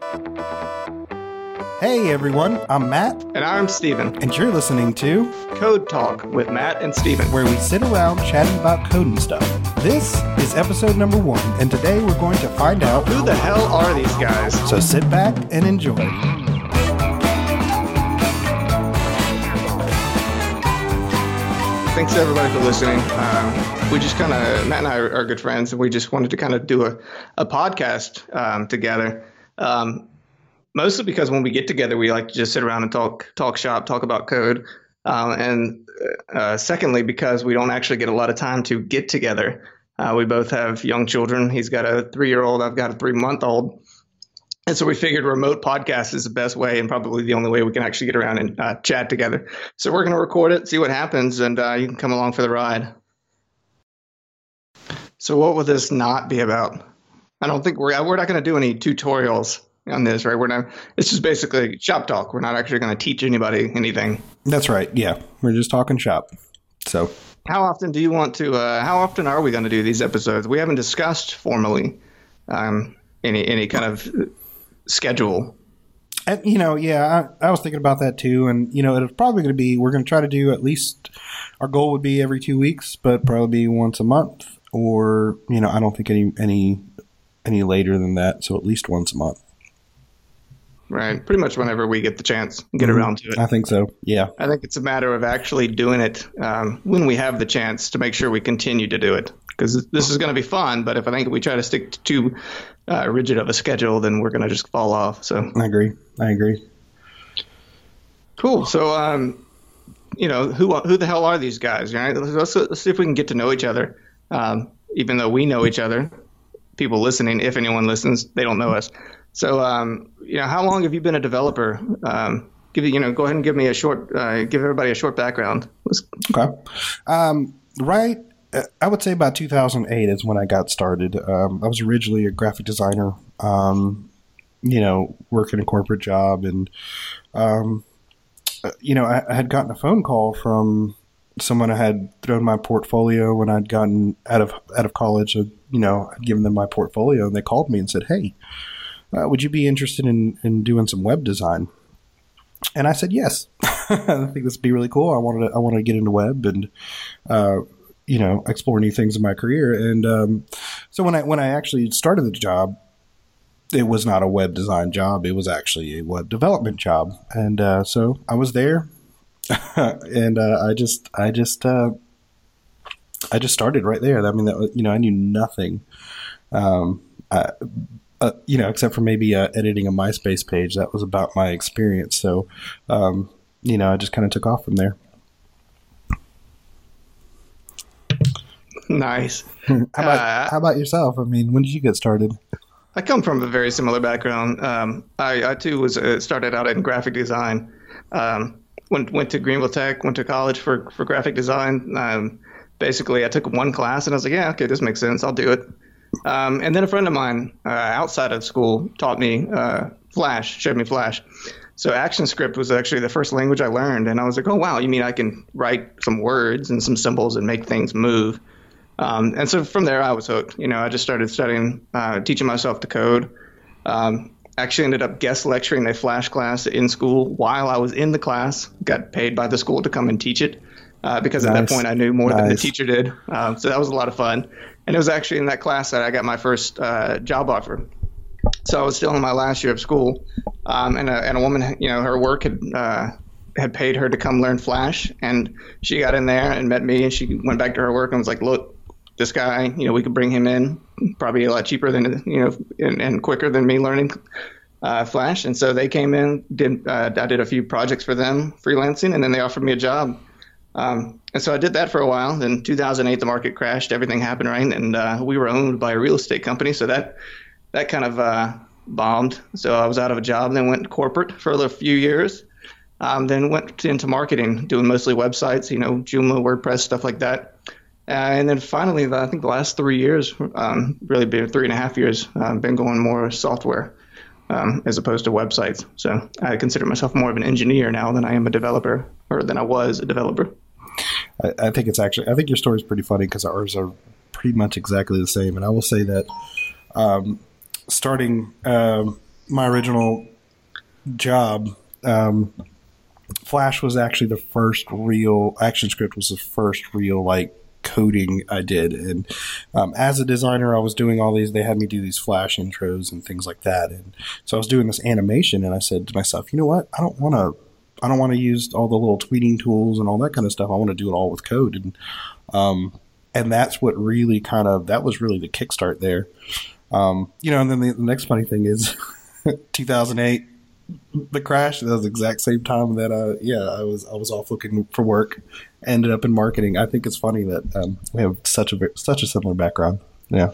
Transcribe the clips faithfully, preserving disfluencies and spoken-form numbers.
Hey everyone, I'm Matt. And I'm Steven. And you're listening to Code Talk with Matt and Steven, where we sit around chatting about code and stuff. This is episode number one, and today we're going to find out who the hell are these guys? So sit back and enjoy. Thanks everybody for listening. Um, we just kind of, Matt and I are, are good friends, and we just wanted to kind of do a, a podcast um, together. Um, Mostly because when we get together, we like to just sit around and talk, talk shop, talk about code. Um, and uh, secondly, because we don't actually get a lot of time to get together. Uh, we both have young children. He's got a three-year-old. I've got a three-month-old. And so we figured remote podcast is the best way and probably the only way we can actually get around and uh, chat together. So we're going to record it, see what happens, and uh, you can come along for the ride. So what will this not be about? I don't think we're we're not going to do any tutorials on this, right? We're not, it's just basically shop talk. We're not actually going to teach anybody anything. That's right. Yeah. We're just talking shop. So how often do you want to, uh, how often are we going to do these episodes? We haven't discussed formally um, any, any kind of schedule. And, you know, yeah, I, I was thinking about that too. And, you know, it's probably going to be, we're going to try to do at least, our goal would be every two weeks, but probably be once a month or, you know, I don't think any, any, any later than that. So at least once a month. Right. Pretty much whenever we get the chance, get mm-hmm. around to it. I think so. Yeah. I think it's a matter of actually doing it um, when we have the chance to make sure we continue to do it. Because this is going to be fun, but if I think we try to stick to too uh, rigid of a schedule, then we're going to just fall off. So I agree. I agree. Cool. So, um, you know, who who the hell are these guys? Right? Let's, let's see if we can get to know each other. Um, even though we know each other, people listening, if anyone listens, they don't know us. So, um, you know, how long have you been a developer? Um, give you know, go ahead and give me a short, uh, give everybody a short background. Let's- okay. Um, right. I would say about two thousand eight is when I got started. Um, I was originally a graphic designer, um, you know, working a corporate job. And, um, you know, I, I had gotten a phone call from someone I had thrown my portfolio when I'd gotten out of, out of college. You know, I'd given them my portfolio and they called me and said, hey, Uh, would you be interested in, in doing some web design? And I said, yes. I think this would be really cool. I wanted to, I wanted to get into web and, uh, you know, explore new things in my career. And um, so when I when I actually started the job, it was not a web design job. It was actually a web development job. And uh, so I was there, and uh, I just I just uh, I just started right there. I mean, that, you know, I knew nothing. Um, I, Uh, you know, except for maybe uh, editing a MySpace page. That was about my experience. So, um, you know, I just kind of took off from there. Nice. how, about, uh, how about yourself? I mean, when did you get started? I come from a very similar background. Um, I, I, too, was uh, started out in graphic design. Um, went went to Greenville Tech, went to college for, for graphic design. Um, basically, I took one class, and I was like, yeah, okay, this makes sense. I'll do it. Um, and then a friend of mine uh, outside of school taught me uh, Flash, showed me Flash. So ActionScript was actually the first language I learned. And I was like, oh, wow, you mean I can write some words and some symbols and make things move? Um, and so from there, I was hooked. You know, I just started studying, uh, teaching myself to code. Um, actually ended up guest lecturing a Flash class in school while I was in the class, got paid by the school to come and teach it. Uh, because nice. At that point, I knew more nice. than the teacher did. Um, so that was a lot of fun. And it was actually in that class that I got my first uh, job offer. So I was still in my last year of school. Um, and, a, and a woman, you know, her work had uh, had paid her to come learn Flash. And she got in there and met me. And she went back to her work and was like, look, this guy, you know, we could bring him in probably a lot cheaper than, you know, and, and quicker than me learning uh, Flash. And so they came in, did uh, I did a few projects for them, freelancing, and then they offered me a job. Um, and so I did that for a while. Then two thousand eight, the market crashed. Everything happened, right? And uh, we were owned by a real estate company. So that that kind of uh, bombed. So I was out of a job, then went corporate for a few years. Um, then went into marketing, doing mostly websites, you know, Joomla, WordPress, stuff like that. Uh, and then finally, I think the last three years, um, really been three and a half years, I've uh, been going more software um, as opposed to websites. So I consider myself more of an engineer now than I am a developer, or than I was a developer. I, I think it's actually, I think your story is pretty funny because ours are pretty much exactly the same. And I will say that um, starting, um, my original job, um, Flash was actually the first real ActionScript was the first real like coding I did. And um, as a designer, I was doing all these. They had me do these Flash intros and things like that. And so I was doing this animation, and I said to myself, you know what? I don't want to. I don't want to use all the little tweeting tools and all that kind of stuff. I want to do it all with code. And um, and that's what really kind of that was really the kickstart there. Um, you know, and then the, the next funny thing is two thousand eight. The crash. That was the exact same time that uh yeah I was I was off looking for work, ended up in marketing. I think it's funny that um, we have such a such a similar background. Yeah.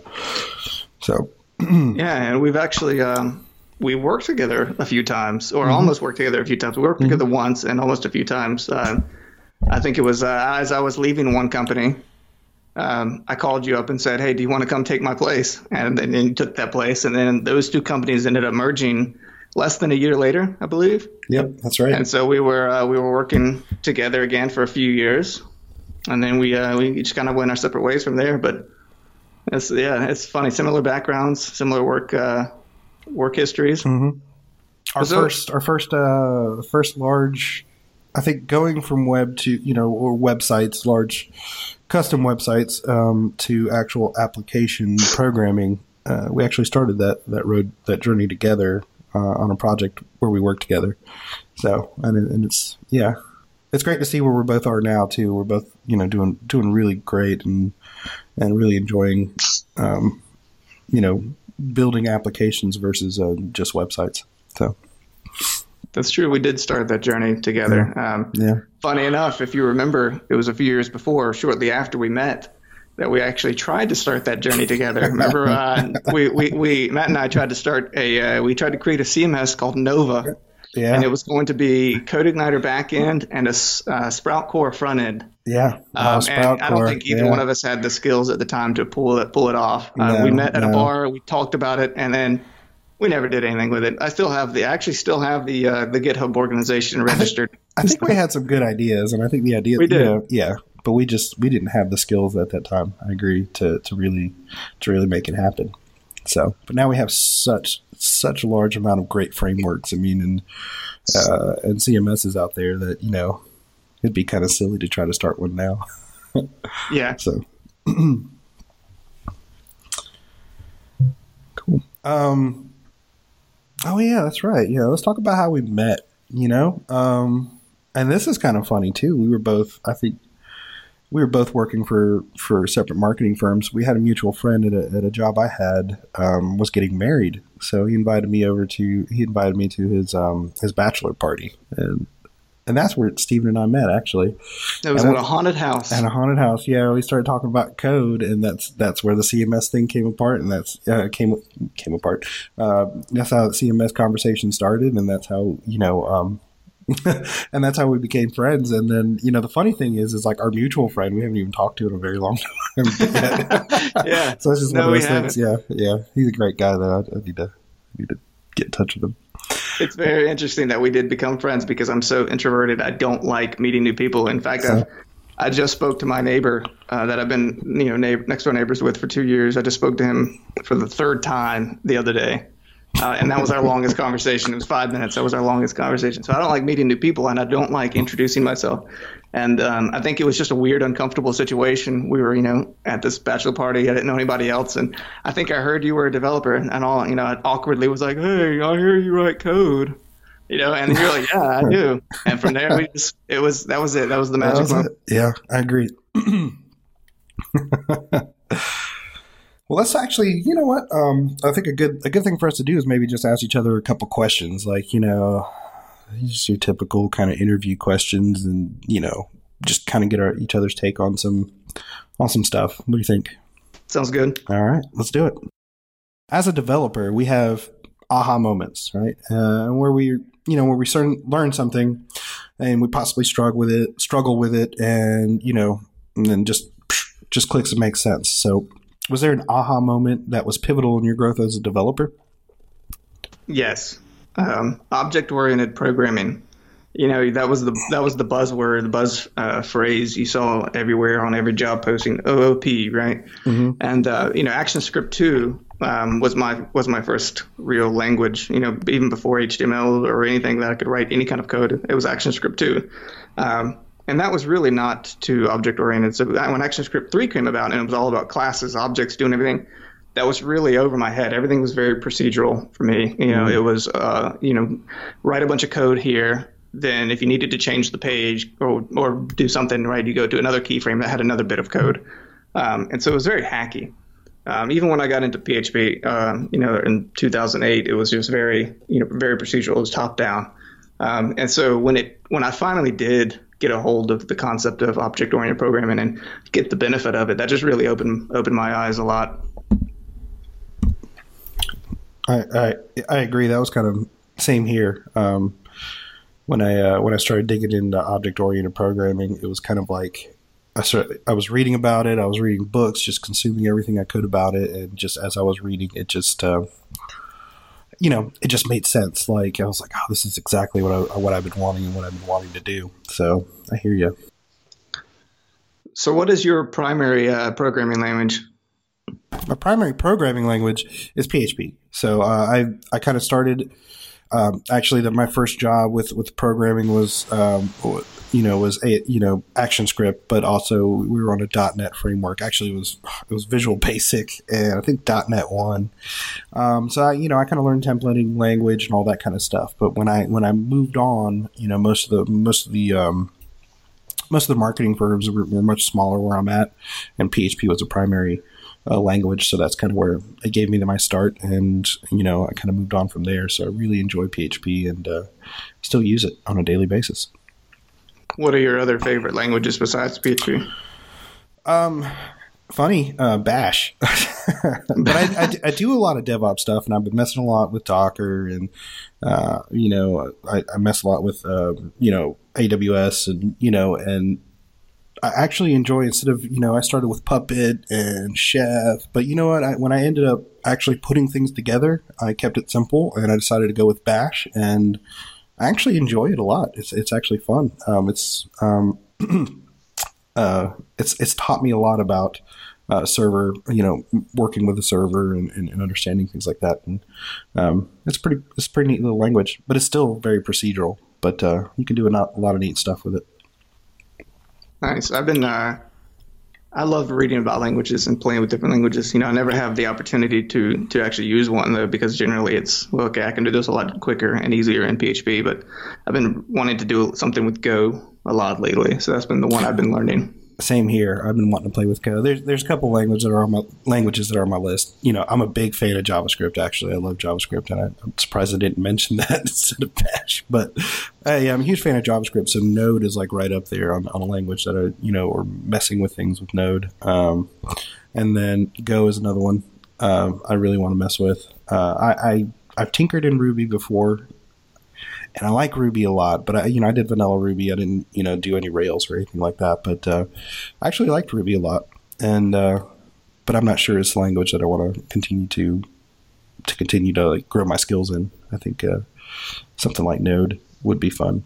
So. Yeah, and we've actually um, we worked together a few times, or mm-hmm. almost worked together a few times. We worked mm-hmm. together once and almost a few times. Uh, I think it was uh, as I was leaving one company. Um, I called you up and said, "Hey, do you want to come take my place?" And then you took that place, and then those two companies ended up merging. Less than a year later, I believe. Yep, that's right. And so we were uh, we were working together again for a few years, and then we uh, we just kind of went our separate ways from there. But it's yeah, it's funny. Similar backgrounds, similar work uh, work histories. Mm-hmm. Our so, first our first uh, first large, I think, going from web to you know or websites, large custom websites um, to actual application programming. Uh, we actually started that that road that journey together. Uh, on a project where we work together. So, and, and it's, yeah, it's great to see where we both are now too. We're both, you know, doing, doing really great and, and really enjoying, um, you know, building applications versus uh, just websites. So that's true. We did start that journey together. Yeah. Um, yeah. Funny enough, if you remember, it was a few years before, shortly after we met, that we actually tried to start that journey together. Remember, uh, we, we, we, Matt and I tried to start a, uh, we tried to create a C M S called Nova. Yeah. And it was going to be CodeIgniter backend and a uh, Sprout Core front end. Yeah. Um, Sprout and I don't Core, think either yeah. one of us had the skills at the time to pull it, pull it off. Uh, no, we met at no. a bar, we talked about it, and then we never did anything with it. I still have the, I actually still have the, uh, the GitHub organization registered. I think, I think we had some good ideas, and I think the idea, we did. You know, yeah. But we just we didn't have the skills at that time. I agree to, to really to really make it happen. So, but now we have such such a large amount of great frameworks. I mean, and uh, and C M Ss out there that you know it'd be kind of silly to try to start one now. Yeah. So cool. Um. Oh yeah, that's right. Yeah, let's talk about how we met. You know, um, and this is kind of funny too. We were both, I think. We were both working for, for separate marketing firms. We had a mutual friend at a, at a job I had um, was getting married, so he invited me over to he invited me to his um, his bachelor party, and and that's where Steven and I met actually. It was and at we, a haunted house. At a haunted house, yeah. We started talking about code, and that's that's where the C M S thing came apart, and that's uh, came came apart. Uh, that's how the C M S conversation started, and that's how you know. Um, and that's how we became friends. And then, you know, the funny thing is, is like our mutual friend, we haven't even talked to in a very long time. Yeah. So it's just no, one of those things. Yeah. Yeah. He's a great guy though. I, I need to, I need to get in touch with him. It's very interesting that we did become friends because I'm so introverted. I don't like meeting new people. In fact, So- I've, I just spoke to my neighbor uh, that I've been, you know, neighbor, next door neighbors with for two years. I just spoke to him for the third time the other day. Uh, and that was our longest conversation. It was five minutes. That was our longest conversation. So I don't like meeting new people, and I don't like introducing myself. And um, I think it was just a weird, uncomfortable situation. We were, you know, at this bachelor party. I didn't know anybody else. And I think I heard you were a developer, and all, you know, I awkwardly was like, hey, I hear you write code. You know, and you're like, yeah, I do. And from there, we just, it was, that was it. That was the magic moment. Yeah, I agree. Well, let's actually, you know what? Um, I think a good a good thing for us to do is maybe just ask each other a couple questions, like, you know, just your typical kind of interview questions, and you know, just kind of get our each other's take on some on some stuff. What do you think? Sounds good. All right, let's do it. As a developer, we have aha moments, right? Uh, where we, you know, where we certain, learn something, and we possibly struggle with it, struggle with it, and you know, and then just just clicks and makes sense. So. Was there an aha moment that was pivotal in your growth as a developer? Yes. Um, object-oriented programming. You know, that was the that was the buzzword, the buzz uh, phrase you saw everywhere on every job posting, O O P, right? Mm-hmm. And, uh, you know, ActionScript two um, was my was my first real language. You know, even before H T M L or anything that I could write any kind of code, it was ActionScript two. Um, and that was really not too object oriented. So when ActionScript three came about and it was all about classes, objects, doing everything, that was really over my head. Everything was very procedural for me. You know, mm-hmm. It was, uh, you know, write a bunch of code here. Then if you needed to change the page or, or do something, right, you go to another keyframe that had another bit of code. Um, and so it was very hacky. Um, even when I got into P H P, um, you know, in two thousand eight, it was just very, you know, very procedural. It was top down. Um, and so when it, when I finally did get a hold of the concept of object-oriented programming and get the benefit of it, that just really opened, opened my eyes a lot. I, I, I agree. That was kind of same here. Um, when I, uh, when I started digging into object-oriented programming, it was kind of like, I started, I was reading about it. I was reading books, just consuming everything I could about it. And just as I was reading, it just, uh, you know, it just made sense. Like, I was like, oh, this is exactly what I, what I've been wanting and what I've been wanting to do. So I hear you. So what is your primary uh, programming language? My primary programming language is P H P. So uh, I, I kind of started, um, actually that my first job with, with programming was, um, you know, was a, you know, ActionScript, but also we were on a dot net framework. Actually, it was it was Visual Basic, and I think dot net one. Um, so I, you know, I kind of learned templating language and all that kind of stuff. But when I when I moved on, you know, most of the most of the um, most of the marketing firms were, were much smaller where I'm at, and P H P was a primary uh, language. So that's kind of where it gave me my start, and you know, I kind of moved on from there. So I really enjoy P H P and uh, still use it on a daily basis. What are your other favorite languages besides P H P? Um, funny, uh, Bash. But I, I, I do a lot of DevOps stuff, and I've been messing a lot with Docker, and uh, you know, I, I mess a lot with uh, you know, A W S, and you know, and I actually enjoy, instead of, you know, I started with Puppet and Chef, but you know what? I, when I ended up actually putting things together, I kept it simple, and I decided to go with Bash, and I actually enjoy it a lot. It's it's actually fun. Um, it's um, uh, it's it's taught me a lot about uh, server, you know, working with a server and, and, and understanding things like that. And um, it's pretty it's a pretty neat little language, but it's still very procedural. But uh, you can do a, not, a lot of neat stuff with it. Nice. I've been uh, I love reading about languages and playing with different languages. You know, I never have the opportunity to to actually use one, though, because generally it's, well, okay, I can do this a lot quicker and easier in P H P, but I've been wanting to do something with Go a lot lately, so that's been the one I've been learning. Same here. I've been wanting to play with Go. There's there's a couple languages that are on my languages that are on my list. You know, I'm a big fan of JavaScript. Actually, I love JavaScript, and I, I'm surprised I didn't mention that instead of Bash. But uh, yeah, I'm a huge fan of JavaScript. So Node is like right up there on, on a language that I, you know, or messing with things with Node. Um, and then Go is another one um, I really want to mess with. Uh, I, I I've tinkered in Ruby before. And I like Ruby a lot, but I, you know, I did vanilla Ruby. I didn't, you know, do any Rails or anything like that. But uh, I actually liked Ruby a lot, and uh, but I'm not sure it's a language that I want to continue to to continue to like, grow my skills in. I think uh, something like Node would be fun.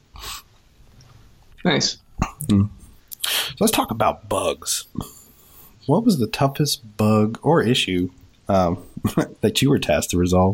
Nice. Mm-hmm. So let's talk about bugs. What was the toughest bug or issue um, that you were tasked to resolve?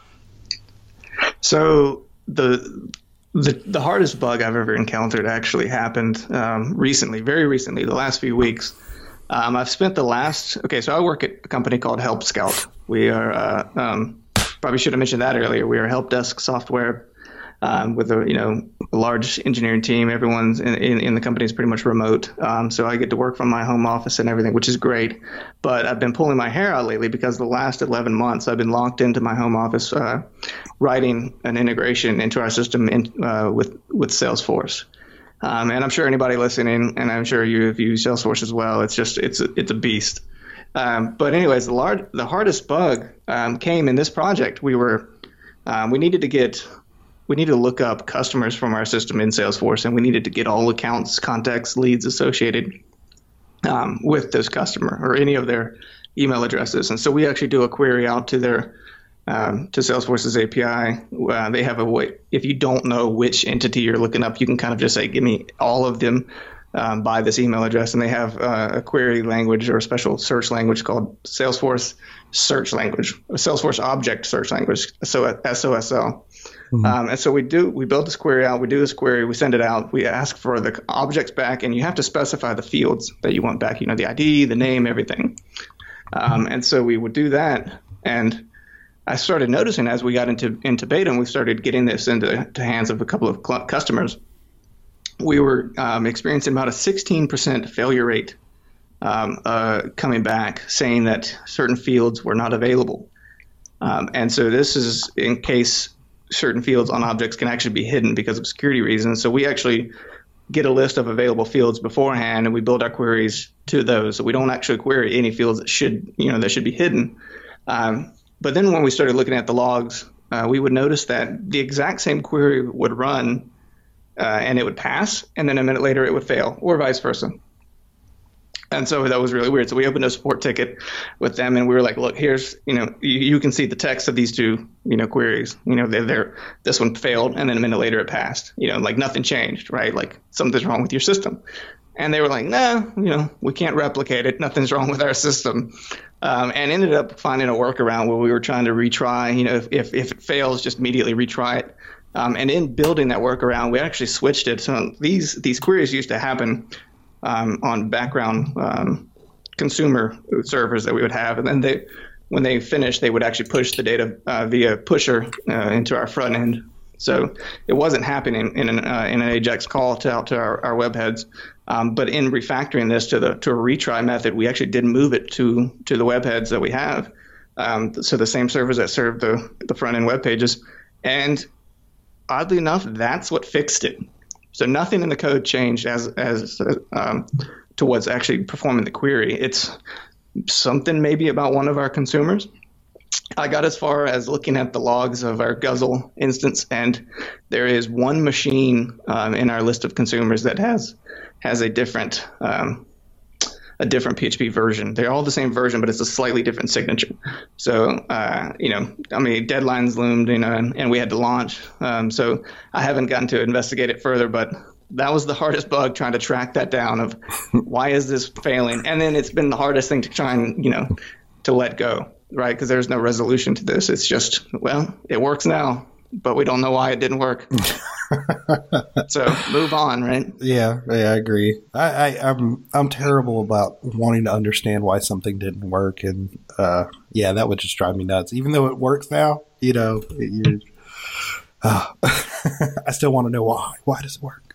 So. The, the the hardest bug I've ever encountered actually happened um, recently, very recently, the last few weeks. Um, I've spent the last, okay, so I work at a company called Help Scout. We are, uh, um, probably should have mentioned that earlier. We are help desk software um, with a, you know, a large engineering team. Everyone's in, in, in the company is pretty much remote. Um, so I get to work from my home office and everything, which is great. But I've been pulling my hair out lately because the last eleven months I've been locked into my home office uh, writing an integration into our system in, uh, with, with Salesforce. Um, and I'm sure anybody listening, and I'm sure you have used Salesforce as well, it's just, it's a, it's a beast. Um, but anyways, the large, the hardest bug um, came in this project. We were, um, we needed to get, we needed to look up customers from our system in Salesforce, and we needed to get all accounts, contacts, leads associated um, with this customer or any of their email addresses. And so we actually do a query out to their um, to Salesforce's A P I. Uh, they have a way, if you don't know which entity you're looking up, you can kind of just say, give me all of them, um, by this email address, and they have uh, a query language or a special search language called Salesforce Search Language, Salesforce Object Search Language, so S O S L. Mm-hmm. Um, and so we do, we build this query out, we do this query, we send it out, we ask for the objects back, and you have to specify the fields that you want back, you know, the I D, the name, everything. Um, and so we would do that. And I started noticing as we got into, into beta and we started getting this into the hands of a couple of cl- customers, we were um, experiencing about a sixteen percent failure rate um, uh, coming back saying that certain fields were not available. Um, and so this is in case certain fields on objects can actually be hidden because of security reasons. So we actually get a list of available fields beforehand, and we build our queries to those. So we don't actually query any fields that should, you know, that should be hidden. Um, but then when we started looking at the logs, uh, we would notice that the exact same query would run, uh, and it would pass, and then a minute later it would fail, or vice versa. And so that was really weird. So we opened a support ticket with them, and we were like, look, here's, you know, you, you can see the text of these two, you know, queries. You know, they're, they're, this one failed, and then a minute later it passed. You know, like nothing changed, right? Like something's wrong with your system. And they were like, no, nah, you know, we can't replicate it. Nothing's wrong with our system. Um, and ended up finding a workaround where we were trying to retry, you know, if, if, if it fails, just immediately retry it. Um, and in building that workaround, we actually switched it. So these, these queries used to happen Um, on background um, consumer servers that we would have. And then they, when they finished, they would actually push the data uh, via pusher uh, into our front end. So it wasn't happening in an, uh, in an AJAX call to out to our, our web heads. Um, but in refactoring this to the to a retry method, we actually did move it to to the web heads that we have. Um, so the same servers that serve the, the front end web pages. And oddly enough, that's what fixed it. So nothing in the code changed as as um, to what's actually performing the query. It's something maybe about one of our consumers. I got as far as looking at the logs of our Guzzle instance, and there is one machine um, in our list of consumers that has has a different um, a different P H P version. They're all the same version, but it's a slightly different signature. So, uh, you know, I mean, deadlines loomed, you know, and, and we had to launch. Um, so I haven't gotten to investigate it further, but that was the hardest bug, trying to track that down of why is this failing? And then it's been the hardest thing to try and, you know, to let go, right? Because there's no resolution to this. It's just, well, it works now, but we don't know why it didn't work. So move on, right? Yeah, yeah, I agree. I, I, I'm I'm terrible about wanting to understand why something didn't work, and uh, yeah, that would just drive me nuts. Even though it works now, you know, it, uh, I still want to know why. Why does it work?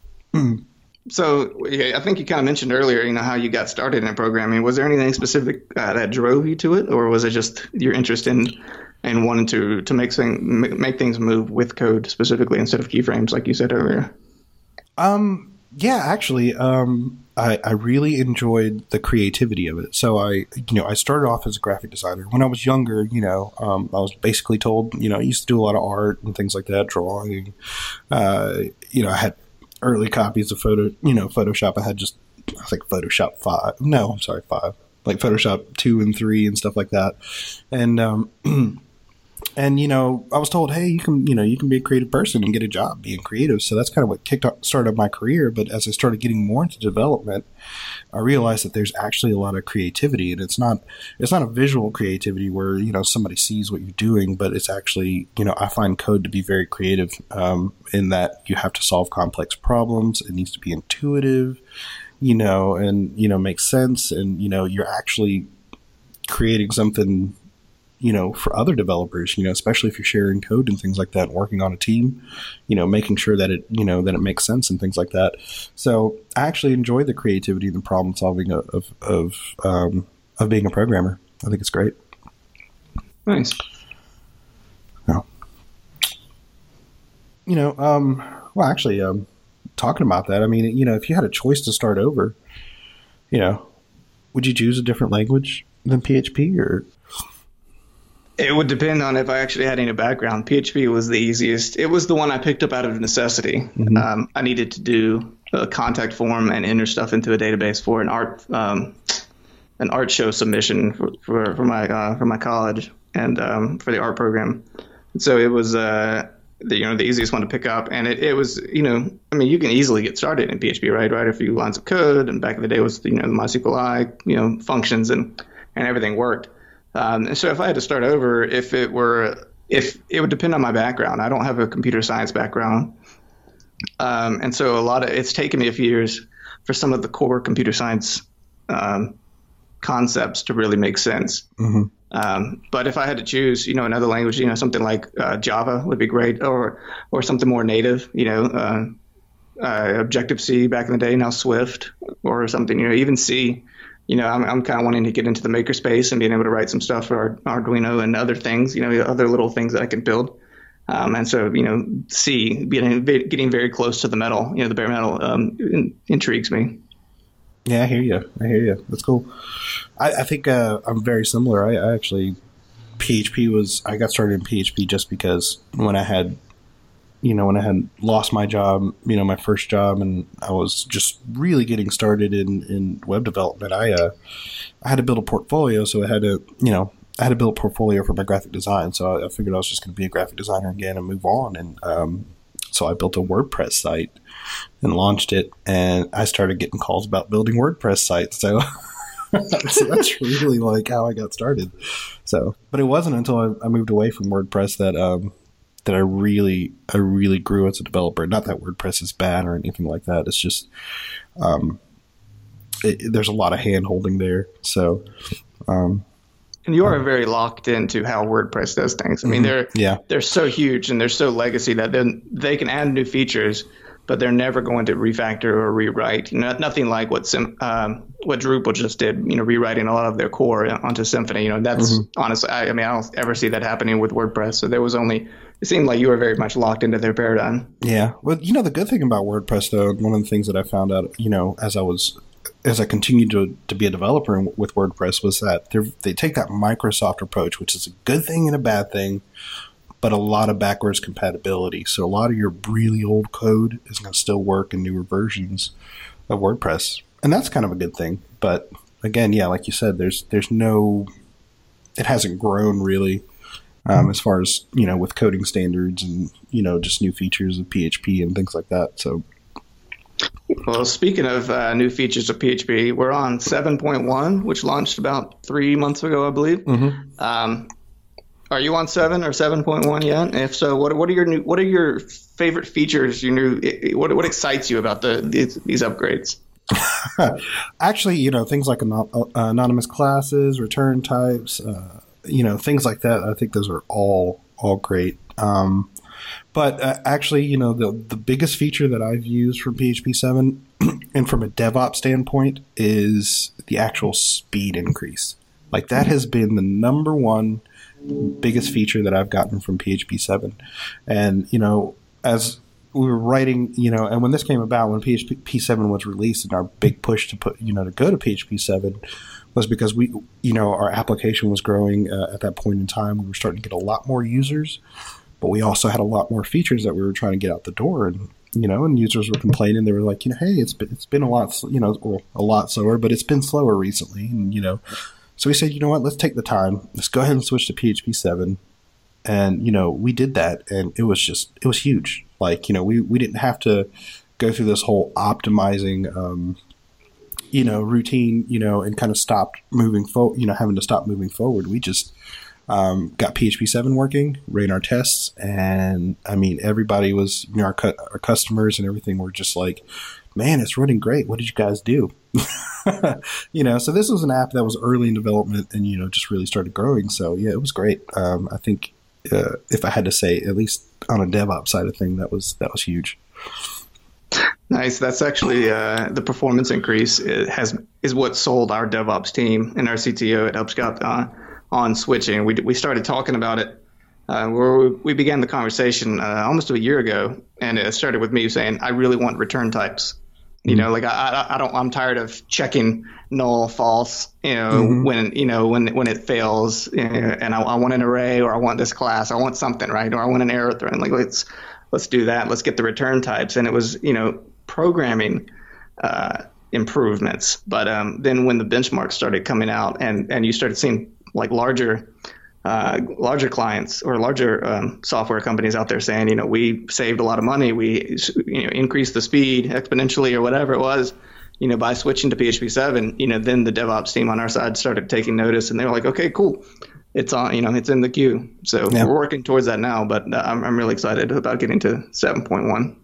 So yeah, I think you kind of mentioned earlier, you know, how you got started in programming. Was there anything specific uh, that drove you to it, or was it just your interest in and wanting to to make thing, make things move with code specifically instead of keyframes, like you said earlier? Um, yeah, actually, um, I, I really enjoyed the creativity of it. So I, you know, I started off as a graphic designer. When I was younger, you know, um, I was basically told, you know, I used to do a lot of art and things like that, drawing. Uh, you know, I had early copies of photo, you know, Photoshop. I had just, I think Photoshop five. No, I'm sorry, five. Like Photoshop two and three and stuff like that. And, um, and, you know, I was told, hey, you can, you know, you can be a creative person and get a job being creative. So that's kind of what kicked off, started my career. But as I started getting more into development, I realized that there's actually a lot of creativity, and it's not, it's not a visual creativity where, you know, somebody sees what you're doing, but it's actually, you know, I find code to be very creative, um, in that you have to solve complex problems. It needs to be intuitive, you know, and, you know, make sense. And, you know, you're actually creating something, you know, for other developers, you know, especially if you're sharing code and things like that, and working on a team, you know, making sure that it, you know, that it makes sense and things like that. So I actually enjoy the creativity and the problem solving of, of, of, um, of being a programmer. I think it's great. Nice. Yeah. You know, um, well, actually, um, talking about that, I mean, you know, if you had a choice to start over, you know, would you choose a different language than P H P, or? It would depend on if I actually had any background. P H P was the easiest. It was the one I picked up out of necessity. Mm-hmm. Um, I needed to do a contact form and enter stuff into a database for an art um, an art show submission for for, for my uh, for my college and um, for the art program. So it was uh, the, you know, the easiest one to pick up. And it, it was, you know, I mean, you can easily get started in P H P, right? Write a few lines of code. And back in the day was, you know, the MySQLi, you know, functions and, and everything worked. Um, and so if I had to start over, if it were, if it would depend on my background. I don't have a computer science background. Um, and so a lot of, it's taken me a few years for some of the core computer science um, concepts to really make sense. Mm-hmm. Um, but if I had to choose, you know, another language, you know, something like uh, Java would be great, or or something more native, you know, uh, uh, Objective-C back in the day, now Swift, or something, you know, even C. You know, I'm I'm kind of wanting to get into the makerspace and being able to write some stuff for Arduino and other things, you know, other little things that I can build. Um, and so, you know, C, getting getting very close to the metal, you know, the bare metal, um, in, intrigues me. Yeah, I hear you. I hear you. That's cool. I, I think uh, I'm very similar. I, I actually, P H P was, I got started in P H P just because when I had, you know, when I had lost my job, you know, my first job, and I was just really getting started in, in web development, I, uh, I had to build a portfolio. So I had to, you know, I had to build a portfolio for my graphic design. So I, I figured I was just going to be a graphic designer again and move on. And um, so I built a WordPress site and launched it, and I started getting calls about building WordPress sites. So, so that's really like how I got started. So, but it wasn't until I, I moved away from WordPress that um, that I really I really grew as a developer. Not that WordPress is bad or anything like that. It's just um, it, there's a lot of hand holding there. So. Um, And you are very locked into how WordPress does things. I mean, they're yeah. they're so huge and they're so legacy that then they can add new features, but they're never going to refactor or rewrite. You know, nothing like what Sim, um, what Drupal just did. You know, rewriting a lot of their core onto Symfony. You know, that's mm-hmm. honestly, I, I mean, I don't ever see that happening with WordPress. So there was only. It seemed like you were very much locked into their paradigm. Yeah. Well, you know, the good thing about WordPress, though, one of the things that I found out, you know, as I was. as I continued to, to be a developer with WordPress, was that they take that Microsoft approach, which is a good thing and a bad thing, but a lot of backwards compatibility. So a lot of your really old code is going to still work in newer versions of WordPress. And that's kind of a good thing. But again, yeah, like you said, there's there's no – it hasn't grown really um, as far as, you know, with coding standards and, you know, just new features of P H P and things like that. So – Well, speaking of uh, new features of P H P, we're on seven point one, which launched about three months ago, I believe. Mm-hmm. Um, are you on seven or seven point one yet? If so, what what are your new what are your favorite features? Your new what what excites you about the these, these upgrades? Actually, you know, things like anon- uh, anonymous classes, return types, uh, you know, things like that. I think those are all all great. Um, But uh, actually, you know, the the biggest feature that I've used from P H P seven and from a DevOps standpoint is the actual speed increase. Like that has been the number one biggest feature that I've gotten from P H P seven. And, you know, as we were writing, you know, and when this came about, when P H P seven was released and our big push to put, you know, to go to P H P seven was because we, you know, our application was growing uh, at that point in time. We were starting to get a lot more users. But we also had a lot more features that we were trying to get out the door, and you know, and users were complaining. They were like, you know, hey, it's been it's been a lot, you know, or a lot slower, but it's been slower recently, and you know, so we said, you know what, let's take the time, let's go ahead and switch to P H P seven, and you know, we did that, and it was just it was huge. Like you know, we we didn't have to go through this whole optimizing, um, you know, routine, you know, and kind of stopped moving forward, you know, having to stop moving forward. We just Um, got P H P seven working, ran our tests, and I mean, everybody was, you know, our, cu- our customers and everything were just like, man, it's running great. What did you guys do? you know, so this was an app that was early in development and, you know, just really started growing. So yeah, it was great. Um, I think uh, if I had to say, at least on a DevOps side of thing, that was, that was huge. Nice. That's actually uh, the performance increase it has is what sold our DevOps team and our C T O at HelpScout uh, on switching. We we started talking about it. Uh, where we began the conversation uh, almost a year ago, and it started with me saying, "I really want return types." You know, like I, I don't. I'm tired of checking null, false. You know, mm-hmm. when you know when when it fails, you know, and I, I want an array, or I want this class, I want something, right? Or I want an error thrown. Like let's let's do that. Let's get the return types. And it was, you know, programming uh, improvements. But um, then when the benchmarks started coming out, and and you started seeing like larger uh, larger clients or larger um, software companies out there saying, you know, we saved a lot of money, we you know increased the speed exponentially or whatever it was, you know, by switching to P H P seven. You know, then the DevOps team on our side started taking notice, and they were like, okay, cool, it's on, you know, it's in the queue. So yeah. We're working towards that now, but uh, I'm I'm really excited about getting to seven point one.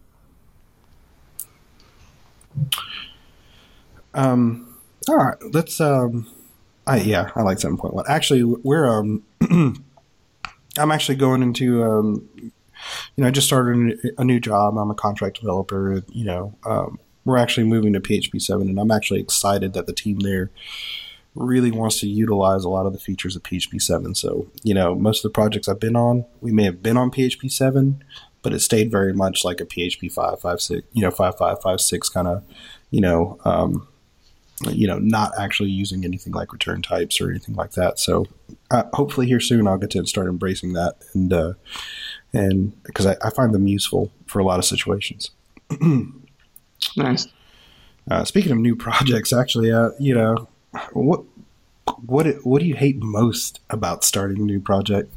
Um. All right, let's um. I, yeah, I like seven point one. Actually, we're um, I'm actually going into um, you know, I just started a new job. I'm a contract developer. You know, um, we're actually moving to P H P seven, and I'm actually excited that the team there really wants to utilize a lot of the features of P H P seven. So, you know, most of the projects I've been on, we may have been on P H P seven, but it stayed very much like a P H P five, five, six, you know, five, five, five, six kind of, you know. Um, you know, not actually using anything like return types or anything like that. So uh, hopefully here soon I'll get to start embracing that. And, uh, and because I, I find them useful for a lot of situations. Nice. Uh, speaking of new projects, actually, uh, you know, what, what, what do you hate most about starting a new project?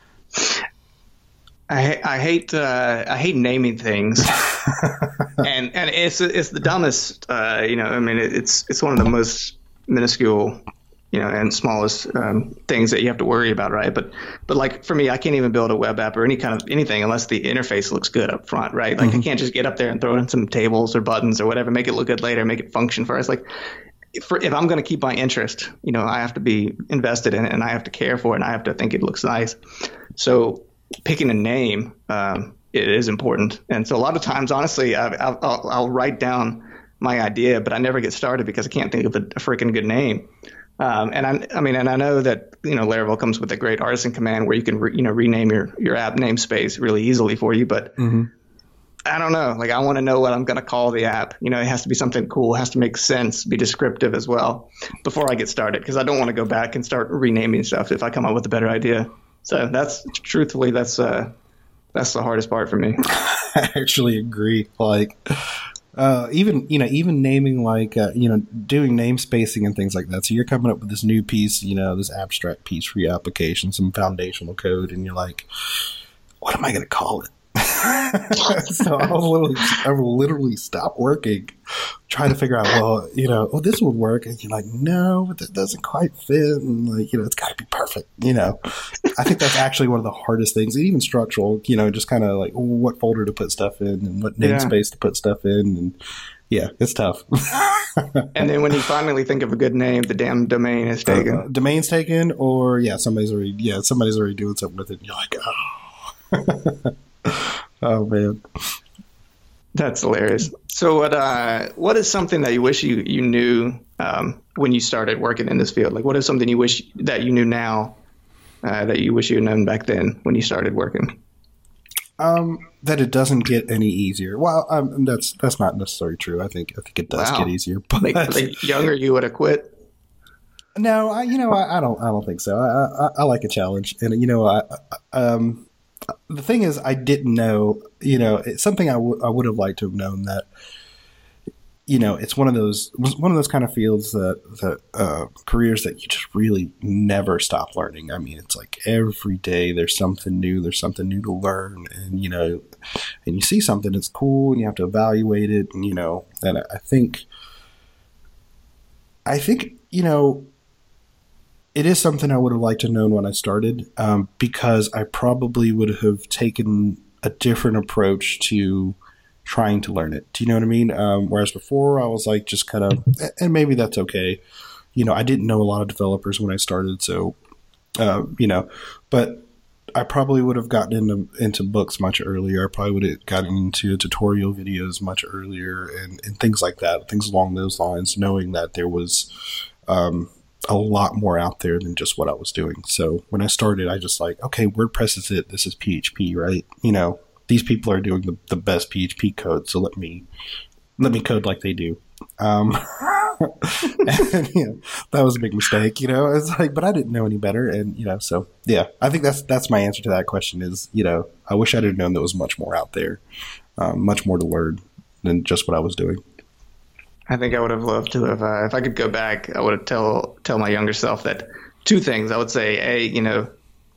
I, I hate uh, I hate naming things, and and it's it's the dumbest. Uh, you know, I mean, it's it's one of the most minuscule, you know, and smallest um, things that you have to worry about, right? But but like for me, I can't even build a web app or any kind of anything unless the interface looks good up front, right? Like mm-hmm. I can't just get up there and throw in some tables or buttons or whatever, make it look good later, make it function first. Like if, if I'm going to keep my interest, you know, I have to be invested in it and I have to care for it and I have to think it looks nice. So picking a name, um, it is important. And so a lot of times, honestly, I, I'll, I'll, I'll write down my idea, but I never get started because I can't think of a, a freaking good name. Um, and I, I mean, and I know that, you know, Laravel comes with a great artisan command where you can, re, you know, rename your, your app namespace really easily for you. But mm-hmm. I don't know, like I want to know what I'm going to call the app. You know, it has to be something cool. It has to make sense, be descriptive as well before I get started, because I don't want to go back and start renaming stuff if I come up with a better idea. So that's truthfully, that's uh, that's the hardest part for me. I actually agree. Like, uh, even you know, even naming like uh, you know, doing name spacing and things like that. So you're coming up with this new piece, you know, this abstract piece for your application, some foundational code, and you're like, what am I going to call it? So I'll literally, I will literally stop working, trying to figure out, well, you know, oh, this would work. And you're like, no, but that doesn't quite fit. And like, you know, it's got to be perfect. You know, I think that's actually one of the hardest things, even structural, you know, just kind of like what folder to put stuff in and what namespace yeah. to put stuff in. And yeah, it's tough. And then when you finally think of a good name, the damn domain is taken. Uh, domain's taken, or yeah, somebody's already, yeah, somebody's already doing something with it. And you're like, oh. Oh man, that's hilarious. So, what uh, what is something that you wish you you knew um, when you started working in this field? Like, what is something you wish that you knew now uh, that you wish you had known back then when you started working? Um, that it doesn't get any easier. Well, um, that's that's not necessarily true. I think I think it does wow. get easier. But like, like younger, you would have quit. No, I you know I, I don't I don't think so. I, I I like a challenge, and you know I um. The thing is, I didn't know, you know, it's something I, w- I would have liked to have known that, you know, it's one of those, one of those kind of fields that, that, uh, careers that you just really never stop learning. I mean, it's like every day there's something new, there's something new to learn, and, you know, and you see something that's cool and you have to evaluate it. And, you know, and I think, I think, you know, it is something I would have liked to have known when I started, um, because I probably would have taken a different approach to trying to learn it. Do you know what I mean? Um, whereas before I was like just kind of, and maybe that's okay. You know, I didn't know a lot of developers when I started, so, uh, you know, but I probably would have gotten into, into books much earlier. I probably would have gotten into tutorial videos much earlier and, and things like that, things along those lines, knowing that there was, um, a lot more out there than just what I was doing. So when I started, I just like, okay, WordPress is it. This is P H P, right? You know, these people are doing the, the best P H P code. So let me, let me code like they do. Um, and, you know, that was a big mistake, you know, it's like, but I didn't know any better. And, you know, so yeah, I think that's, that's my answer to that question is, you know, I wish I'd have known there was much more out there, um, much more to learn than just what I was doing. I think I would have loved to have, uh, if I could go back, I would have tell tell my younger self that two things. I would say, A, you know,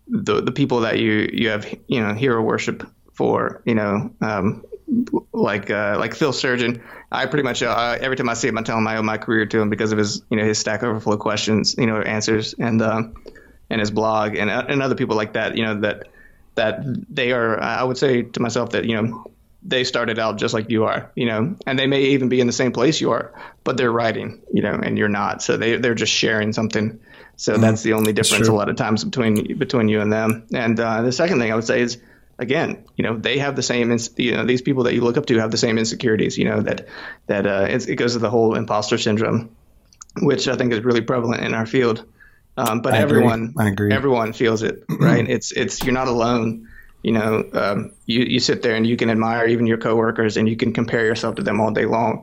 the the people that you you have you know hero worship for, you know, um, like uh, like Phil Sturgeon. I pretty much uh, every time I see him, I tell him I owe my career to him because of his you know his Stack Overflow questions, you know, answers, and um, and his blog, and and other people like that, you know, that that they are. I would say to myself that you know they started out just like you are, you know, and they may even be in the same place you are, but they're writing, you know, and you're not. So they they're just sharing something. So mm-hmm. that's the only difference a lot of times between between you and them. And uh, the second thing I would say is, again, you know, they have the same, you know, these people that you look up to have the same insecurities, you know, that that uh, it's, it goes to the whole imposter syndrome, which I think is really prevalent in our field. Um, but I everyone, agree. I agree. everyone feels it, right? it's it's you're not alone. You know, um, you you sit there and you can admire even your coworkers and you can compare yourself to them all day long.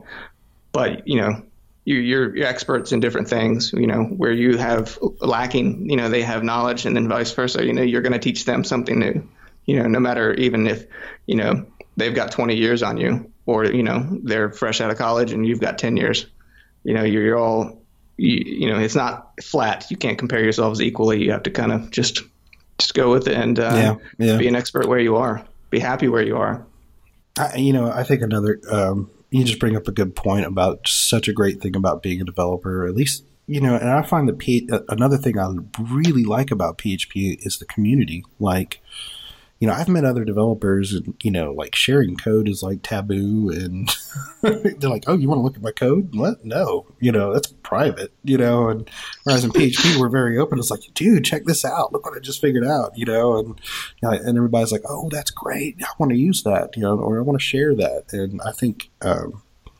But you know, you, you're, you're experts in different things. You know, where you have lacking, you know, they have knowledge, and then vice versa. You know, you're going to teach them something new. You know, no matter even if, you know, they've got twenty years on you, or, you know, they're fresh out of college and you've got ten years, you know, you're, you're all, you, you know, it's not flat. You can't compare yourselves equally. You have to kind of just, just go with it and uh, yeah, yeah. be an expert where you are, be happy where you are. I, you know, I think another, um, you just bring up a good point about such a great thing about being a developer, at least, you know, and I find that P- another thing I really like about P H P is the community. Like, you know, I've met other developers and, you know, like sharing code is like taboo, and they're like, oh, you want to look at my code? What? No, you know, that's private, you know, and whereas in P H P, we're very open. It's like, dude, check this out. Look what I just figured out, you know, and, you know, and everybody's like, oh, that's great. I want to use that, you know, or I want to share that. And I think, um,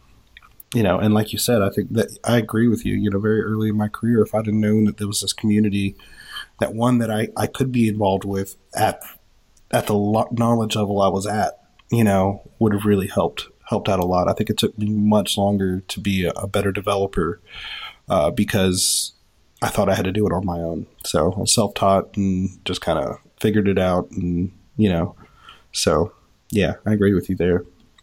you know, and like you said, I think that I agree with you, you know, very early in my career, if I'd have known that there was this community, that one that I, I could be involved with at at the lo- knowledge level I was at, you know, would have really helped helped out a lot. I think it took me much longer to be a, a better developer uh, because I thought I had to do it on my own. So I was self-taught and just kind of figured it out, and, you know, so yeah, I agree with you there.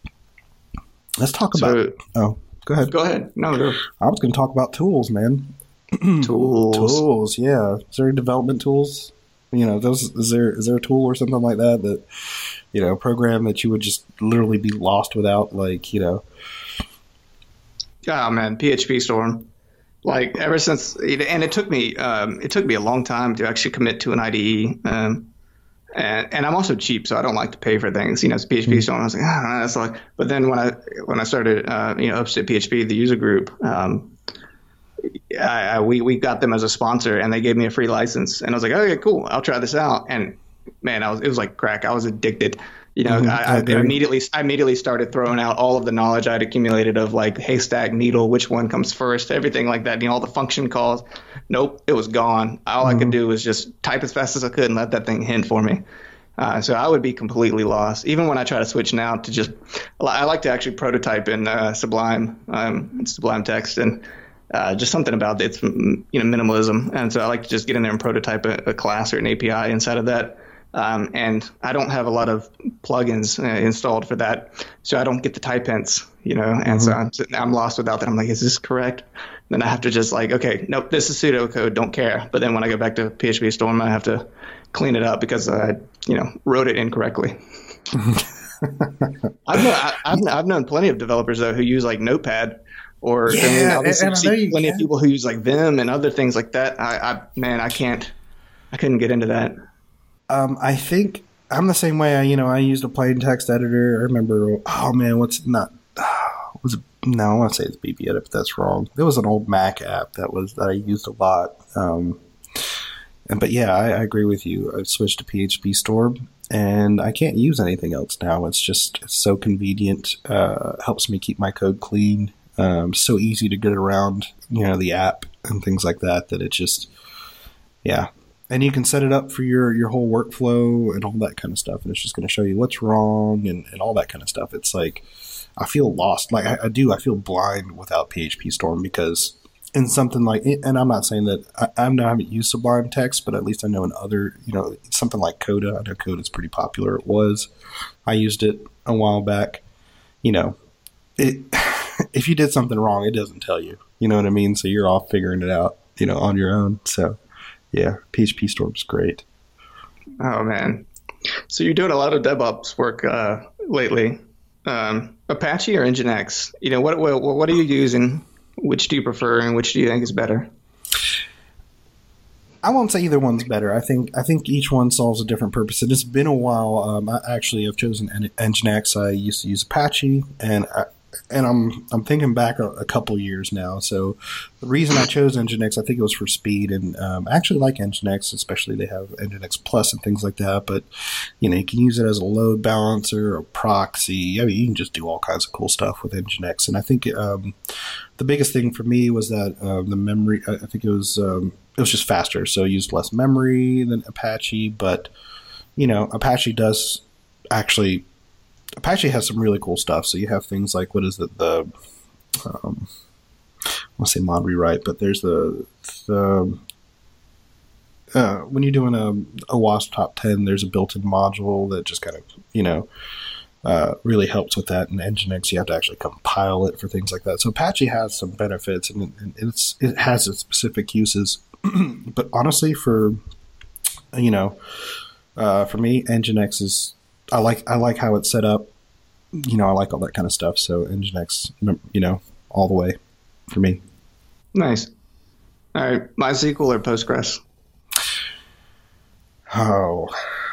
Let's talk so, about, oh, go ahead. Go ahead. No, no. I was going to talk about tools, man. Tools. Tools, yeah. Is there any development tools? You know, those is there is there a tool or something like that that, you know, program that you would just literally be lost without, like, you know? Oh man, P H P Storm. Like ever since, and it took me um, it took me a long time to actually commit to an I D E. Um, and, and I'm also cheap, so I don't like to pay for things. You know, it's P H P mm-hmm. Storm. I was like, I don't know. That's like, but then when I when I started, uh, you know, Upstate P H P, the user group. Um, I, I, we we got them as a sponsor, and they gave me a free license, and I was like, okay, cool, I'll try this out. And man, I was it was like crack. I was addicted. You know, mm-hmm. I, I, I immediately I immediately started throwing out all of the knowledge I'd accumulated of like haystack, needle, which one comes first, everything like that. You know, all the function calls. Nope, it was gone. All mm-hmm. I could do was just type as fast as I could and let that thing hint for me. Uh, so I would be completely lost. Even when I try to switch now to just, I like to actually prototype in uh, Sublime, um, Sublime Text, and Uh, just something about it's, you know, minimalism. And so I like to just get in there and prototype a, a class or an A P I inside of that. Um, and I don't have a lot of plugins uh, installed for that. So I don't get the type hints, you know, and mm-hmm. so I'm, I'm lost without that. I'm like, is this correct? Then I have to just like, okay, nope, this is pseudocode, don't care. But then when I go back to P H P Storm, I have to clean it up because I, you know, wrote it incorrectly. I've, known, I, I've, I've known plenty of developers, though, who use like Notepad. Or yeah, I mean, obviously and, and see plenty can. of people who use like Vim and other things like that. I, I man, I can't, I couldn't get into that. Um, I think I'm the same way. I, you know, I used a plain text editor. I remember, oh man, what's not, oh, was it, no, I want to say it's B B Edit, but that's wrong. There was an old Mac app that was that I used a lot. Um, and but yeah, I, I agree with you. I switched to P H P Storm, and I can't use anything else now. It's just it's so convenient. Uh, helps me keep my code clean. Um, so easy to get around, you know, the app and things like that, that it just, yeah. And you can set it up for your, your whole workflow and all that kind of stuff. And it's just going to show you what's wrong and, and all that kind of stuff. It's like, I feel lost. Like I, I do, I feel blind without P H P Storm because in something like, and I'm not saying that I, I haven't used Sublime Text, but at least I know in other, you know, something like Coda. I know Coda is pretty popular. It was, I used it a while back, you know, it, if you did something wrong, it doesn't tell you. You know what I mean? So you're off figuring it out, you know, on your own. So, yeah, P H P Storm's great. Oh man. So you're doing a lot of DevOps work uh, lately. Um, Apache or Nginx? You know, what, what what are you using? Which do you prefer, and which do you think is better? I won't say either one's better. I think I think each one solves a different purpose. And it's been a while. Um, I actually have chosen Nginx. I used to use Apache, and I, and I'm I'm thinking back a, a couple years now. So the reason I chose Nginx, I think it was for speed, and um, I actually like Nginx, especially they have Nginx Plus and things like that. But you know, you can use it as a load balancer, a proxy. I mean, you can just do all kinds of cool stuff with Nginx. And I think um, the biggest thing for me was that uh, the memory. I think it was. Um, It was just faster, so it used less memory than Apache. But, you know, Apache does actually – Apache has some really cool stuff. So you have things like, what is it, the um, – I want to say mod rewrite, but there's the the uh, – when you're doing a, a WASP top ten, there's a built-in module that just kind of, you know, uh, really helps with that. In Nginx, you have to actually compile it for things like that. So Apache has some benefits, and, and it's it has its specific uses. But honestly, for you know, uh, for me, Nginx is I like I like how it's set up. You know, I like all that kind of stuff. So Nginx, you know, all the way for me. Nice. All right, MySQL or Postgres? Oh,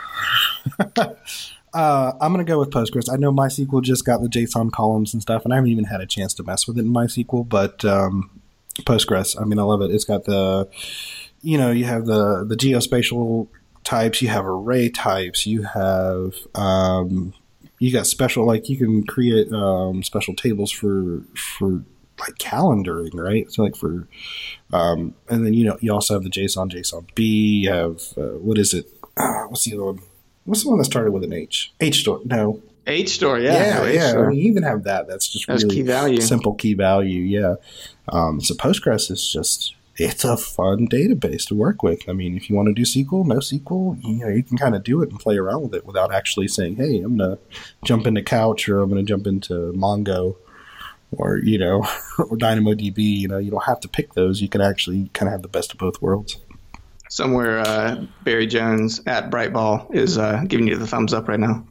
uh, I'm gonna go with Postgres. I know MySQL just got the JSON columns and stuff, and I haven't even had a chance to mess with it in MySQL, but. Um, Postgres. I mean, I love it. It's got the, you know, you have the, the geospatial types, you have array types, you have, um, you got special, like you can create um, special tables for, for like calendaring, right? So like for, um, and then, you know, you also have the JSON, JSON B, you have, uh, what is it? Uh, what's the other one? What's the one that started with an H? H-store. No. H-store, yeah. Yeah, no, yeah. H-store. I mean, you even have that. That's just That's really key value. simple key value, yeah. Um, so Postgres is just, it's a fun database to work with. I mean, if you want to do S Q L, NoSQL, you know, you can kind of do it and play around with it without actually saying, hey, I'm going to jump into Couch or I'm going to jump into Mongo or, you know, or DynamoDB. You know, you don't have to pick those. You can actually kind of have the best of both worlds. Somewhere uh, Barry Jones at Brightball is uh, giving you the thumbs up right now.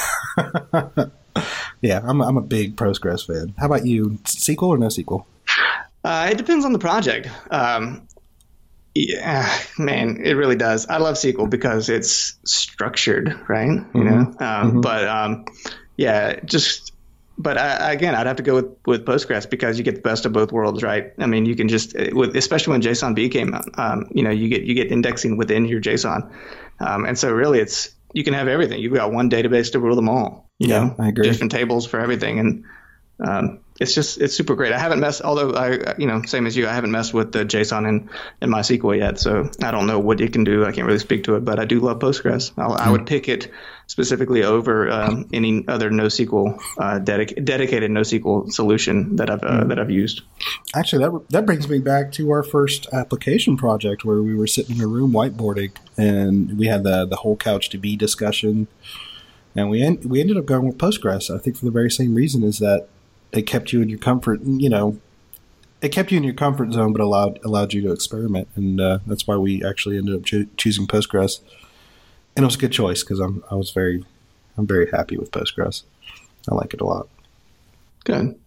Yeah, I'm, I'm a big Postgres fan. How about you? S Q L or NoSQL? Uh, it depends on the project. Um, yeah, man, it really does. I love S Q L because it's structured, right? You mm-hmm. know, um, mm-hmm. but um, yeah, just. But I, again, I'd have to go with, with Postgres because you get the best of both worlds, right? I mean, you can just, with, especially when JSON B came out, um, you know, you get you get indexing within your JSON, um, and so really, it's you can have everything. You've got one database to rule them all. You yeah, know, I agree. Different tables for everything, and um, it's just it's super great. I haven't messed, although I, you know, same as you, I haven't messed with the JSON in, in MySQL yet, so I don't know what it can do. I can't really speak to it, but I do love Postgres. I'll, mm. I would pick it specifically over um, any other NoSQL uh, dedic- dedicated NoSQL solution that I've uh, mm. that I've used. Actually, that that brings me back to our first application project where we were sitting in a room whiteboarding, and we had the the whole CouchDB discussion, and we en- we ended up going with Postgres. I think for the very same reason is that it kept you in your comfort, you know, it kept you in your comfort zone, but allowed allowed you to experiment, and uh, that's why we actually ended up cho- choosing Postgres. And it was a good choice because I'm I was very I'm very happy with Postgres. I like it a lot. Good.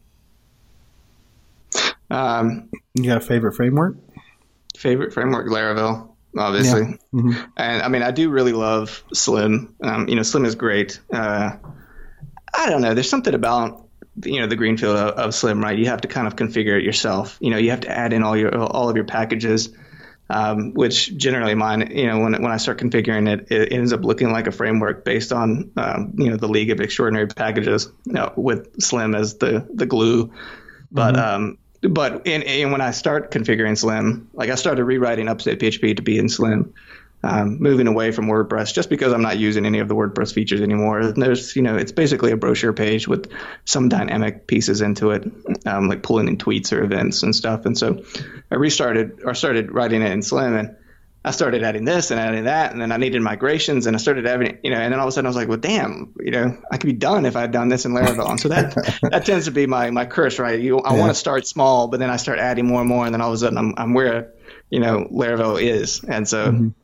Um, you got a favorite framework? Favorite framework, Laravel, obviously. Yeah. Mm-hmm. And I mean, I do really love Slim. Um, you know, Slim is great. Uh, I don't know. There's something about you know the greenfield of, of Slim, right? You have to kind of configure it yourself. You know, you have to add in all your all of your packages. Um, which generally mine, you know, when when I start configuring it, it ends up looking like a framework based on, um, you know, the League of Extraordinary Packages, you know, with Slim as the the glue. But mm-hmm. um, but in, in when I start configuring Slim, like I started rewriting Upstate P H P to be in Slim, um, moving away from WordPress just because I'm not using any of the WordPress features anymore. There's, you know, it's basically a brochure page with some dynamic pieces into it, um, like pulling in tweets or events and stuff. And so I restarted or started writing it in Slim, and I started adding this and adding that, and then I needed migrations, and I started having, you know, and then all of a sudden I was like, well, damn, you know, I could be done if I had done this in Laravel. And so that that tends to be my my curse, right? You, I yeah. want to start small, but then I start adding more and more, and then all of a sudden I'm I'm where, you know, Laravel is, and so. Mm-hmm.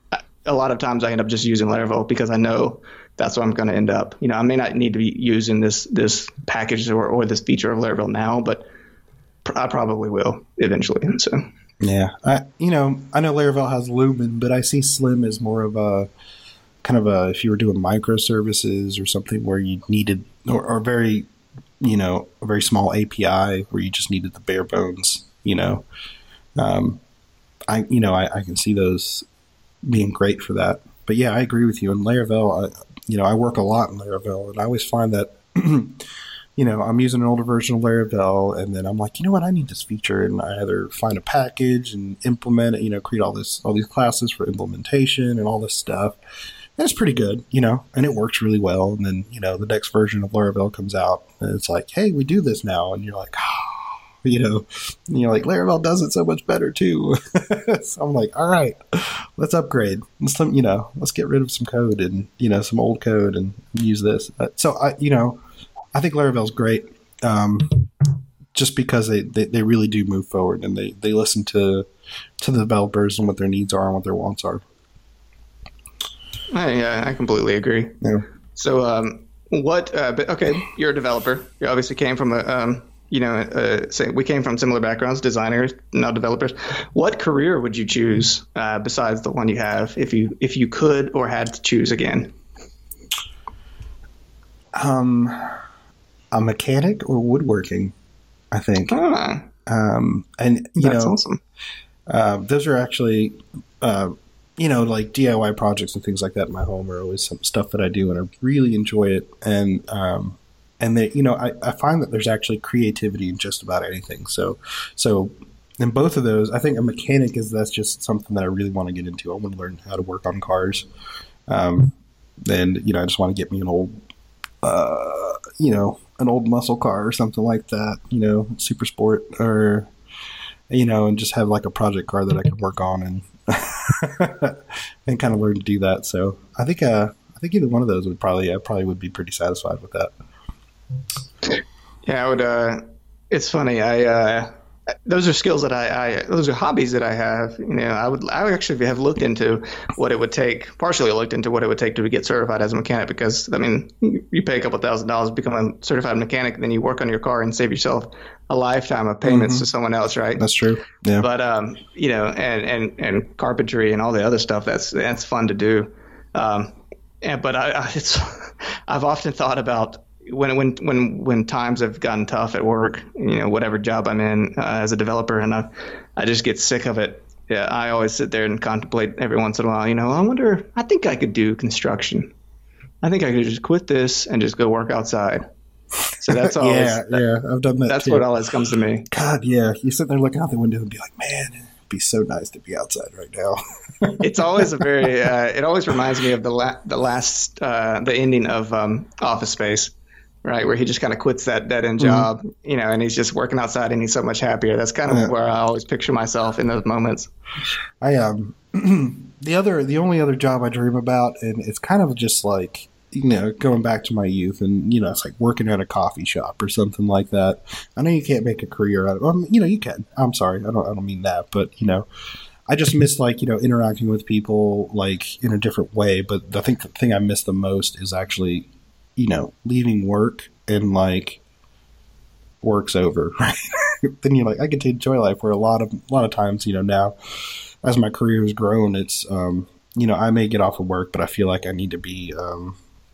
a lot of times I end up just using Laravel because I know that's where I'm going to end up. You know, I may not need to be using this this package or, or this feature of Laravel now, but pr- I probably will eventually. So yeah, I you know I know Laravel has Lumen, but I see Slim as more of a kind of a if you were doing microservices or something where you needed or, or very you know a very small A P I where you just needed the bare bones. You know, um, I you know I, I can see those being great for that. But yeah, I agree with you. In Laravel, I, you know, I work a lot in Laravel, and I always find that, you know, I'm using an older version of Laravel, and then I'm like, you know what, I need this feature, and I either find a package and implement it, you know, create all this, all these classes for implementation and all this stuff. And it's pretty good, you know, and it works really well. And then, you know, the next version of Laravel comes out, and it's like, hey, we do this now, and you're like, oh. You know, and you're like, Laravel does it so much better too. So I'm like, all right, let's upgrade. Let's, you know, let's get rid of some code and, you know, some old code and use this. So I, you know, I think Laravel's great, um, just because they, they, they really do move forward and they, they listen to to the developers and what their needs are and what their wants are. I, yeah, I completely agree. Yeah. So, um, what? Uh, but okay, you're a developer. You obviously came from a um, you know, uh, say we came from similar backgrounds, designers, not developers. What career would you choose uh, besides the one you have if you if you could or had to choose again? Um, a mechanic or woodworking, I think. Ah, um, and you that's know, awesome. Uh, those are actually, uh, you know, like D I Y projects and things like that in my home are always some stuff that I do, and I really enjoy it. And um, And they, you know, I, I find that there's actually creativity in just about anything. So, so in both of those, I think a mechanic is that's just something that I really want to get into. I want to learn how to work on cars, um, and you know, I just want to get me an old, uh, you know, an old muscle car or something like that. You know, super sport or, you know, and just have like a project car that I can work on and and kind of learn to do that. So I think, uh, I think either one of those would probably, I probably would be pretty satisfied with that. Yeah, I would. Uh, it's funny. I uh, those are skills that I, I. Those are hobbies that I have. You know, I would. I would actually have looked into what it would take. Partially looked into what it would take to get certified as a mechanic because I mean, you, you pay a couple thousand dollars to become a certified mechanic, and then you work on your car and save yourself a lifetime of payments mm-hmm. to someone else, right? That's true. Yeah. But um, you know, and and and carpentry and all the other stuff. That's that's fun to do. Um, and but I, I it's I've often thought about. When when when when times have gotten tough at work, you know, whatever job I'm in uh, as a developer, and I I just get sick of it. Yeah, I always sit there and contemplate every once in a while. You know, I wonder. I think I could do construction. I think I could just quit this and just go work outside. So that's always yeah, that, yeah. I've done that. That's too. what always comes to me. God, yeah. You sit there looking out the window and be like, man, it'd be so nice to be outside right now. It's always a very. Uh, it always reminds me of the la- the last uh, the ending of um, Office Space. Right, where he just kind of quits that dead-end job, mm-hmm. you know, and he's just working outside, and he's so much happier. That's kind of yeah. where I always picture myself in those moments. I um, the other, the only other job I dream about, and it's kind of just like, you know, going back to my youth, and you know, it's like working at a coffee shop or something like that. I know you can't make a career out of it. Um, you know, you can. I'm sorry, I don't, I don't mean that, but you know, I just miss like you know interacting with people like in a different way. But I think the thing I miss the most is actually. You know, leaving work and like work's over, right? Then you're like, I get to enjoy life. Where a lot of a lot of times, you know, now as my career has grown, it's um, you know, I may get off of work, but I feel like I need to be um,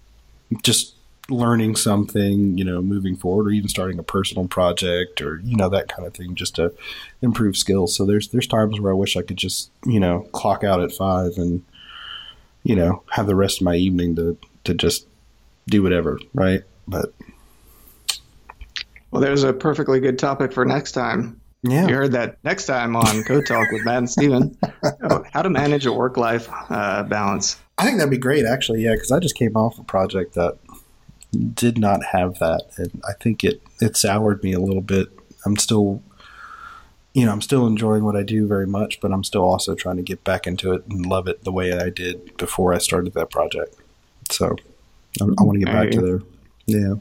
just learning something, you know, moving forward, or even starting a personal project, or you know, that kind of thing, just to improve skills. So there's there's times where I wish I could just you know clock out at five and you know have the rest of my evening to to just do whatever, right? But well, there's a perfectly good topic for next time. Yeah, you heard that next time on Code Talk with Matt and Steven. How to manage a work-life uh, balance. I think that'd be great, actually. Yeah, because I just came off a project that did not have that, and I think it it soured me a little bit. I'm still, you know, I'm still enjoying what I do very much, but I'm still also trying to get back into it and love it the way I did before I started that project. So. I, I want to get back to there. Yeah.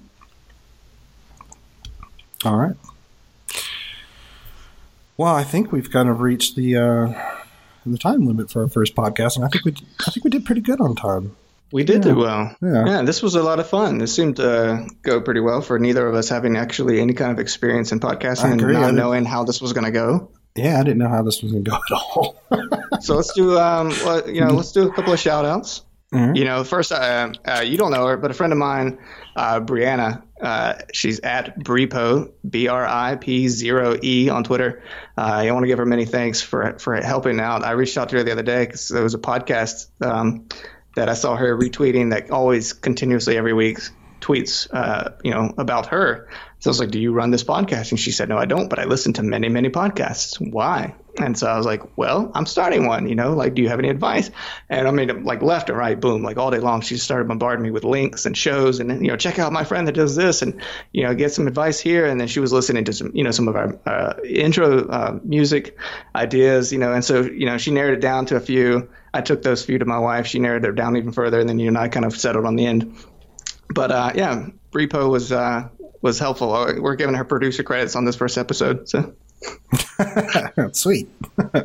All right. Well, I think we've kind of reached the uh, the time limit for our first podcast, and I think we I think we did pretty good on time. We did yeah. do well. Yeah. yeah, this was a lot of fun. This seemed to go pretty well for neither of us having actually any kind of experience in podcasting and not knowing how this was going to go. Yeah, I didn't know how this was going to go at all. So let's do, um, well, you know, let's do a couple of shout outs. Mm-hmm. You know, first, uh, uh, you don't know her, but a friend of mine, uh, Brianna, uh, she's at Bripo, B R I P zero E on Twitter. Uh, I want to give her many thanks for for helping out. I reached out to her the other day because there was a podcast um, that I saw her retweeting that always continuously every week tweets, uh, you know, about her. So I was like, do you run this podcast? And she said, no, I don't, but I listen to many, many podcasts. Why? And so I was like, well, I'm starting one, you know, like, do you have any advice? And I mean, like left and right, boom, like all day long, she started bombarding me with links and shows and, you know, check out my friend that does this and, you know, get some advice here. And then she was listening to some, you know, some of our uh, intro uh, music ideas, you know, and so, you know, she narrowed it down to a few. I took those few to my wife. She narrowed it down even further. And then, you and I kind of settled on the end. But uh, yeah, Bripo was uh, was helpful. We're giving her producer credits on this first episode. So sweet. Right.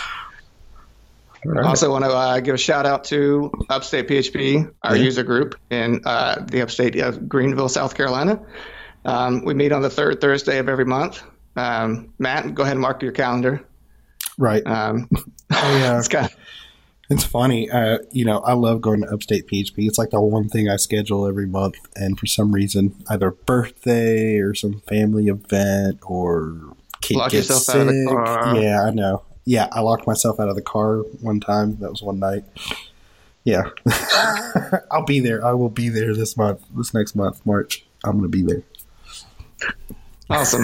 Also want to uh, give a shout out to Upstate P H P, our yeah. user group in uh, the upstate of Greenville, South Carolina. Um, we meet on the third Thursday of every month. Um, Matt, go ahead and mark your calendar. Right. Um, oh, yeah. It's kind of, It's funny, uh, you know, I love going to Upstate P H P. It's like the one thing I schedule every month, and for some reason, either birthday or some family event or kid lock gets yourself sick. out of the car. Yeah, I know. Yeah, I locked myself out of the car one time. That was one night. Yeah. I'll be there. I will be there this month, this next month, March. I'm going to be there. Awesome.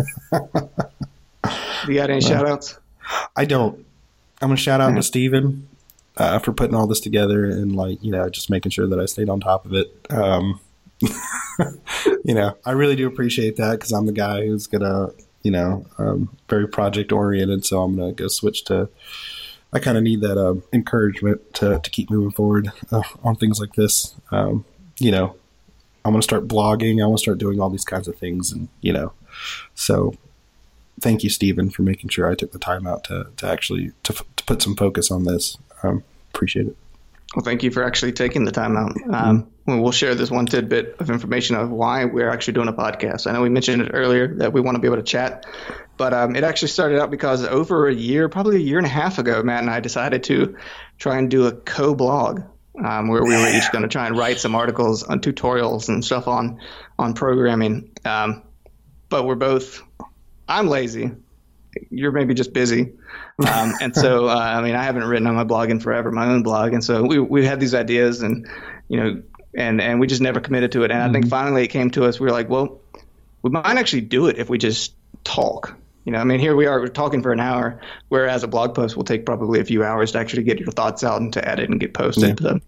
You got any uh, shout outs? I don't. I'm going to shout out mm-hmm. to Steven. Uh, for putting all this together and, like, you know, just making sure that I stayed on top of it. Um, you know, I really do appreciate that because I'm the guy who's going to, you know, um, very project oriented. So I'm going to go switch to, I kind of need that uh, encouragement to, to keep moving forward uh, on things like this. Um, you know, I'm going to start blogging. I want to start doing all these kinds of things. And, you know, so thank you, Steven, for making sure I took the time out to, to actually to, to put some focus on this. Um, appreciate it. Well, thank you for actually taking the time out. Um, we'll share this one tidbit of information of why we're actually doing a podcast. I know we mentioned it earlier that we want to be able to chat, but um, it actually started out because over a year, probably a year and a half ago, Matt and I decided to try and do a co-blog um, where we were each going to try and write some articles on tutorials and stuff on, on programming. Um, but we're both, I'm lazy. You're maybe just busy. Um, and so, uh, I mean, I haven't written on my blog in forever, my own blog. And so we we had these ideas and, you know, and, and we just never committed to it. And mm-hmm. I think finally it came to us. We were like, well, we might actually do it if we just talk. You know, I mean, here we are, we're talking for an hour, whereas a blog post will take probably a few hours to actually get your thoughts out and to edit and get posted. Yeah. So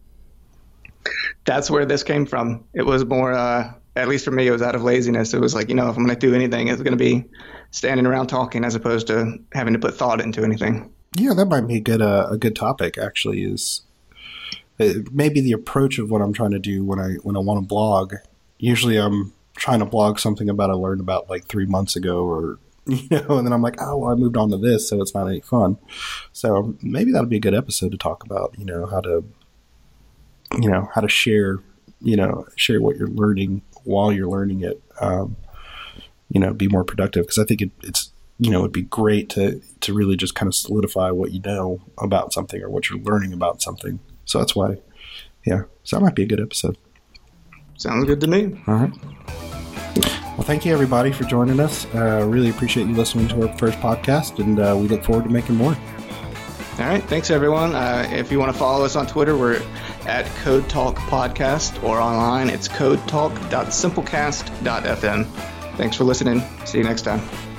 that's where this came from. It was more, uh, at least for me, it was out of laziness. It was like, you know, if I'm going to do anything, it's going to be standing around talking as opposed to having to put thought into anything. Yeah, that might be a good uh, a good topic. Actually, is uh, maybe the approach of what I'm trying to do when I when I want to blog. Usually, I'm trying to blog something about I learned about like three months ago, or you know, and then I'm like, oh, well, I moved on to this, so it's not any fun. So maybe that'll be a good episode to talk about. You know, how to you know how to share you know share what you're learning while you're learning it. Um, you know, be more productive, because I think it, it's, you know, it'd be great to, to really just kind of solidify what you know about something or what you're learning about something. So that's why, yeah, so that might be a good episode. Sounds good to me. All right. Well, thank you everybody for joining us. Uh, really appreciate you listening to our first podcast, and uh, we look forward to making more. All right. Thanks, everyone. Uh, if you want to follow us on Twitter, we're at Code Talk Podcast, or online, it's code talk dot simplecast dot f m. Thanks for listening. See you next time.